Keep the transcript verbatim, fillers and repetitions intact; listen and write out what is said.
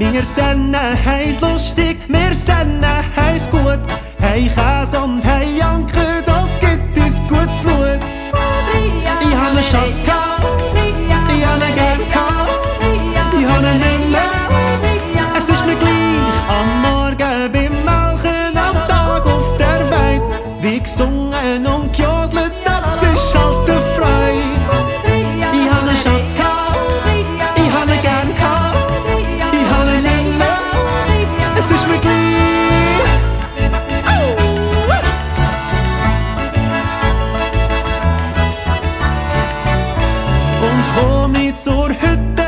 Wir sind heiß lustig, wir sind heiß gut. Hey Käse und hey Janke, das gibt uns gutes Blut. Ich hab einen Schatz gehabt, ich hab ihn gern gehabt, ich hab ihn nicht mehr. Es ist mir gleich, am Morgen beim Melken, am Tag auf der Weide. Wie gesungen und gejodelt, das ist halt eine Freude. Ich hab einen Schatz gehabt, ich hab ihn gern gehabt, ich hab ihn nicht mehr. Es ist mir gleich. Und komm ich zur Hütte